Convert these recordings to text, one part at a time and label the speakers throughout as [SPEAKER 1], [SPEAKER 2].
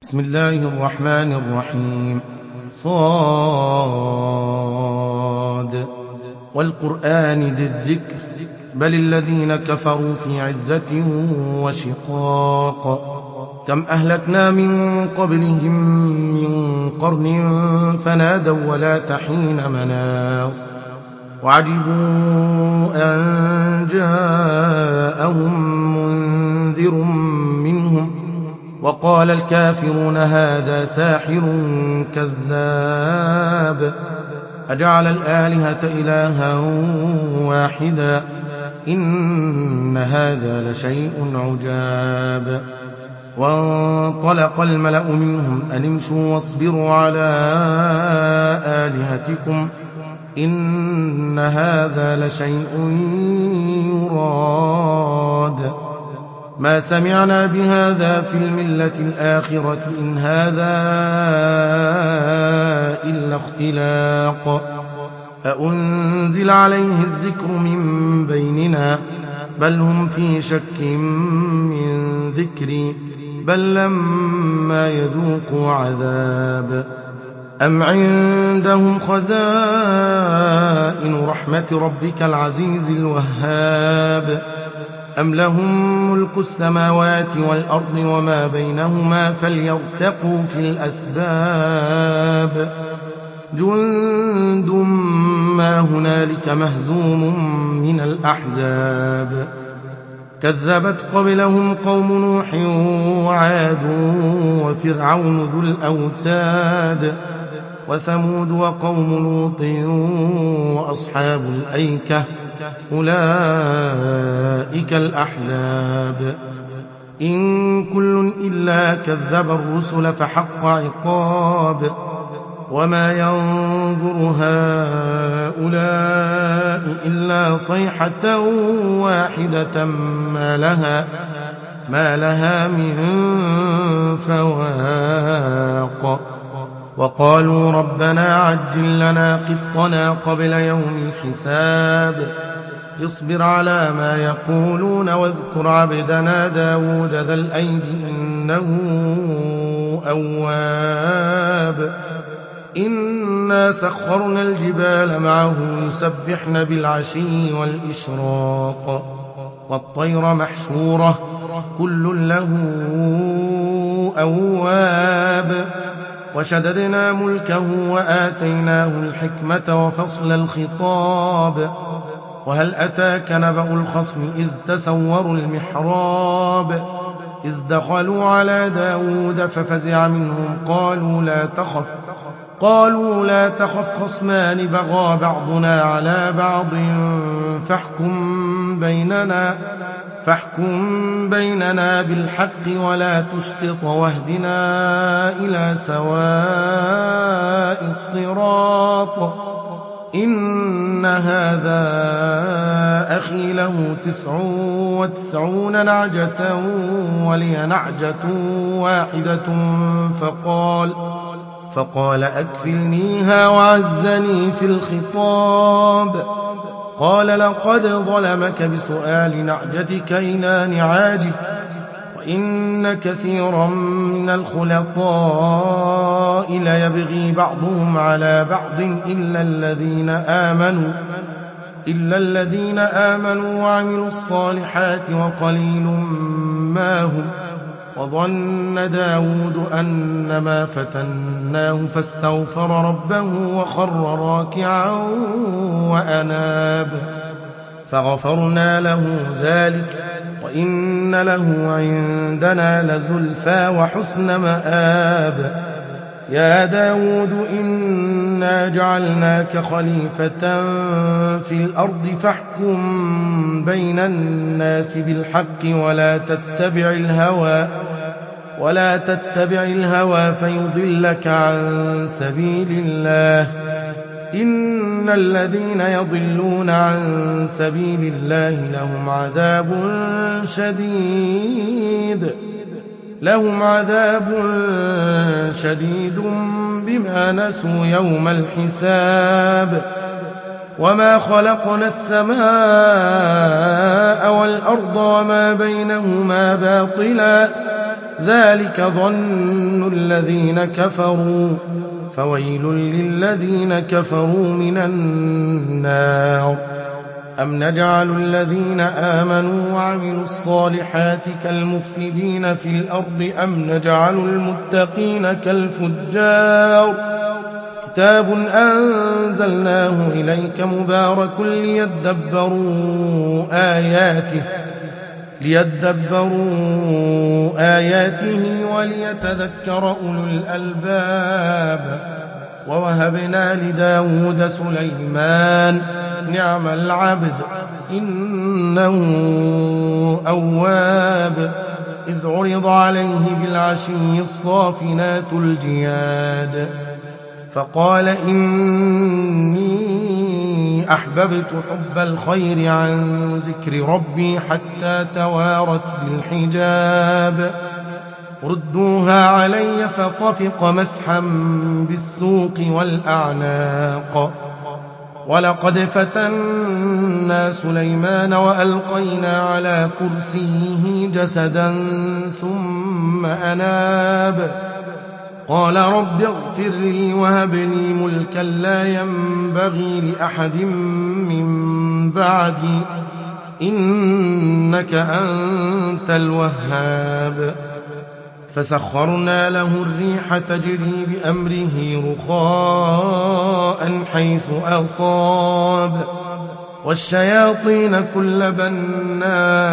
[SPEAKER 1] بسم الله الرحمن الرحيم. صاد والقرآن ذي الذكر بل الذين كفروا في عزة وشقاق. كم أهلكنا من قبلهم من قرن فنادوا ولا تحين مناص وعجبوا أن جاءهم منذر منهم وقال الكافرون هذا ساحر كذاب أجعل الآلهة إلها واحدا إن هذا لشيء عجاب. وانطلق الملأ منهم أن امشوا واصبروا على آلهتكم إن هذا لشيء يراد ما سمعنا بهذا في الملة الآخرة إن هذا إلا اختلاق أأنزل عليه الذكر من بيننا بل هم في شك من ذكري بل لما يذوقوا عذاب أم عندهم خزائن رحمة ربك العزيز الوهاب أم لهم ملك السماوات والأرض وما بينهما فليرتقوا في الأسباب جند ما هنالك مهزوم من الأحزاب كذبت قبلهم قوم نوح وعاد وفرعون ذو الأوتاد وثمود وقوم لوط وأصحاب الأيكة أولئك الأحزاب إن كل إلا كذب الرسل فحق عقاب وما ينظر هؤلاء إلا صيحة واحدة ما لها من فواق وقالوا ربنا عجل لنا قطنا قبل يوم الحساب اصبر على ما يقولون واذكر عبدنا داود ذا الأيد إنه أواب إنا سخرنا الجبال معه يسبحن بالعشي والإشراق والطير محشورة كل له أواب وشددنا ملكه وآتيناه الحكمة وفصل الخطاب وهل أتاك نبأ الخصم إذ تسوروا المحراب إذ دخلوا على داود ففزع منهم قالوا لا تخف خصمان بغى بعضنا على بعض فاحكم بيننا بالحق ولا تشطط واهدنا إلى سواء الصراط إن هذا أخي له 99 نعجة ولي نعجة واحدة فقال أكفلنيها وعزني في الخطاب قال لقد ظلمك بسؤال نعجتك إلى نعاجه وإن كثيرا من الخلطاء ليبغي بعضهم على بعض إلا الذين آمنوا وعملوا الصالحات وقليل ما هم وظن داود أنما فتناه فاستغفر ربه وخر راكعا وأناب فغفرنا له ذلك وإن له عندنا لزلفى وحسن مآب يا داود إنا جعلناك خليفة في الأرض فاحكم بين الناس بالحق ولا تتبع الهوى فيضلك عن سبيل الله إن الذين يضلون عن سبيل الله لهم عذاب شديد بما نسوا يوم الحساب وما خلقنا السماء والأرض وما بينهما باطلا ذلك ظن الذين كفروا فويل للذين كفروا من النار أم نجعل الذين آمنوا وعملوا الصالحات كالمفسدين في الأرض أم نجعل المتقين كالفجار كتاب أنزلناه إليك مبارك ليدبروا آياته وليتذكر أولو الألباب ووهبنا لداود سليمان نعم العبد إنه أواب إذ عرض عليه بالعشي الصافنات الجياد فقال إني أحببت حب الخير عن ذكر ربي حتى توارت بالحجاب ردوها علي فطفق مسحا بالسوق والأعناق ولقد فتنا سليمان وألقينا على كرسيه جسدا ثم أناب قال رب اغفر لي وهب لي ملكا لا ينبغي لأحد من بعدي إنك أنت الوهاب فسخرنا له الريح تجري بأمره رخاء حيث أصاب والشياطين كل بناء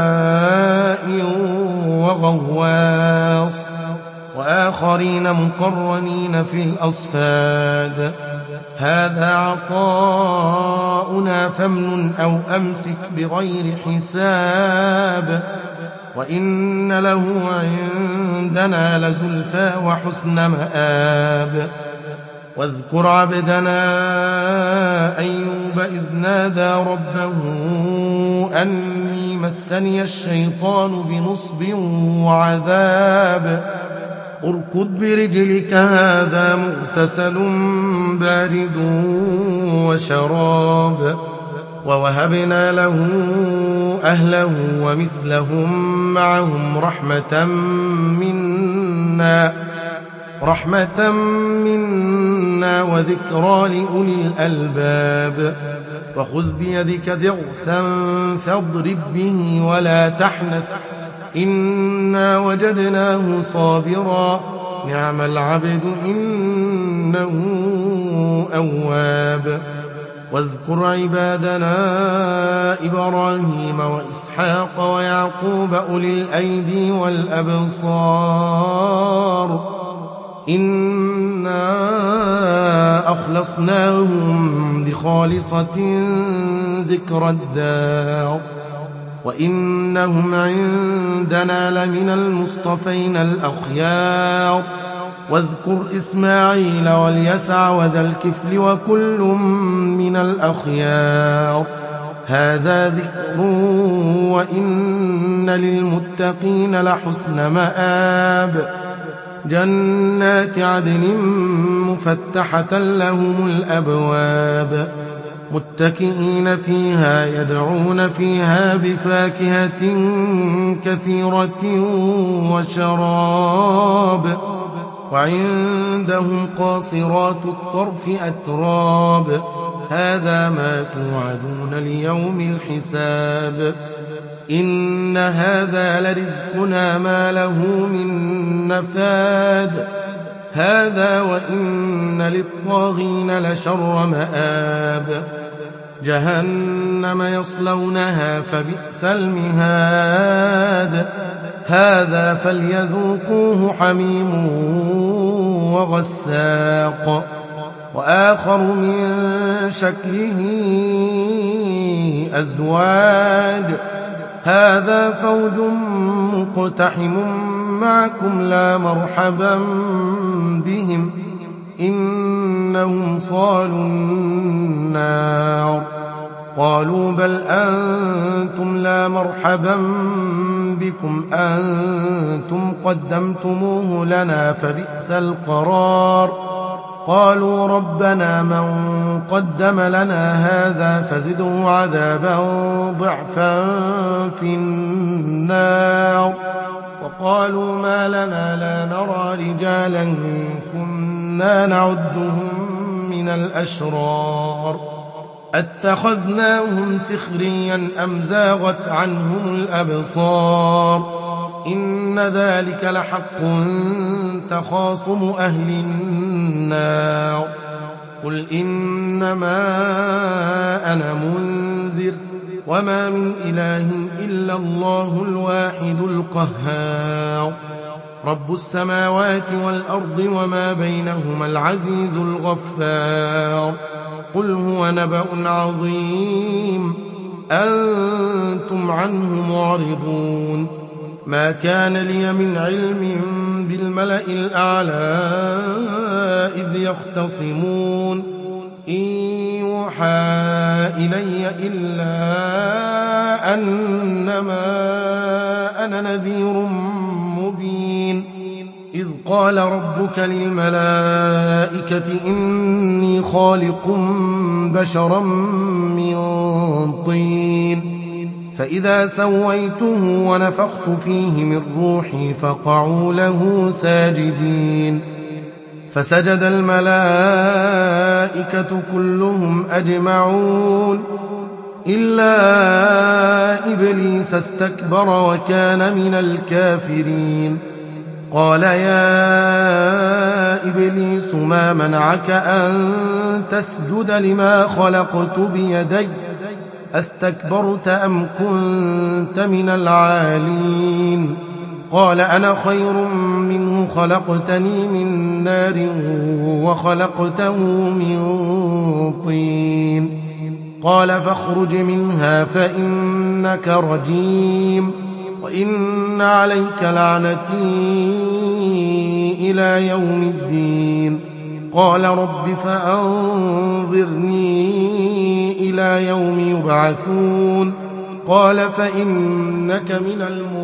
[SPEAKER 1] وغواص وآخرين مقرنين في الأصفاد هذا عطاؤنا فامنن أو أمسك بغير حساب وإن له عندنا لزلفى وحسن مآب واذكر عبدنا أيوب إذ نادى ربه أني مسني الشيطان بنصب وعذاب اركض برجلك هذا مغتسل بارد وشراب ووهبنا له أهله ومثلهم معهم رحمة منا وذكرى لأولي الألباب وخذ بيدك ضغثا فاضرب به ولا تحنث إنا وجدناه صابرا نعم العبد إنه أواب واذكر عبادنا إبراهيم وإسحاق ويعقوب أولي الأيدي والأبصار إنا أخلصناهم بخالصة ذكر الدار وإنهم عندنا لمن المصطفين الأخيار واذكر إسماعيل واليسع وذا الكفل وكل من الأخيار هذا ذكر وإن للمتقين لحسن مآب جنات عدن مفتحة لهم الأبواب متكئين فيها يدعون فيها بفاكهة كثيرة وشراب وعندهم قاصرات الطرف أتراب هذا ما توعدون ليوم الحساب إن هذا لرزقنا ما له من نفاد هذا وإن للطاغين لشر مآب جهنم يصلونها فبئس المهاد هذا فليذوقوه حميم وغساق وآخر من شكله أزواج هذا فوج مقتحم معكم لا مرحبا بهم إنهم صالوا النار قالوا بل أنتم لا مرحبا بكم أنتم قدمتموه لنا فبئس القرار قالوا ربنا من قدم لنا هذا فزده عذابا ضعفا في النار قالوا ما لنا لا نرى رجالا كنا نعدهم من الأشرار أتخذناهم سخريا أم زاغت عنهم الأبصار إن ذلك لحق تخاصم أهل النار قل إنما أنا منذر وما من إله إلا الله الواحد القهار رب السماوات والأرض وما بينهما العزيز الغفار قل هو نبأ عظيم أنتم عنه معرضون ما كان لي من علم بالملأ الأعلى إذ يختصمون إن يوحى إلي إلا أنما أنا نذير مبين إذ قال ربك للملائكة إني خالق بشرا من طين فإذا سويته ونفخت فيه من روحي فقعوا له ساجدين فسجد الملائكة كلهم أجمعون إلا إبليس استكبر وكان من الكافرين قال يا إبليس ما منعك أن تسجد لما خلقت بيدي أستكبرت أم كنت من العالين قال أنا خير منه خلقتني من نار وخلقته من طين قال فاخرج منها فإنك رجيم وإن عليك لعنتي إلى يوم الدين قال رب فأنظرني إلى يوم يبعثون قال فإنك من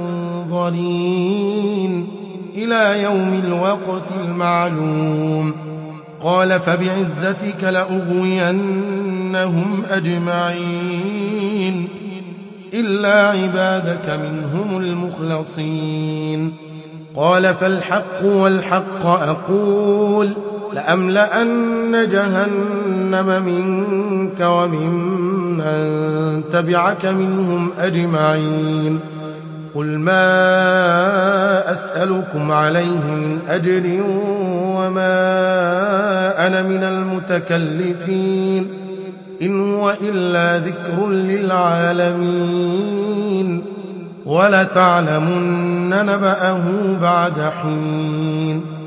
[SPEAKER 1] المنظرين إلى يوم الوقت المعلوم قال فبعزتك لأغوينهم أجمعين إلا عبادك منهم المخلصين قال فالحق والحق أقول لأملأن جهنم منك وممن تبعك منهم أجمعين قل ما أسألكم عليه من أجر وما أنا من المتكلفين إن هو إلا ذكر للعالمين ولتعلمن نبأه بعد حين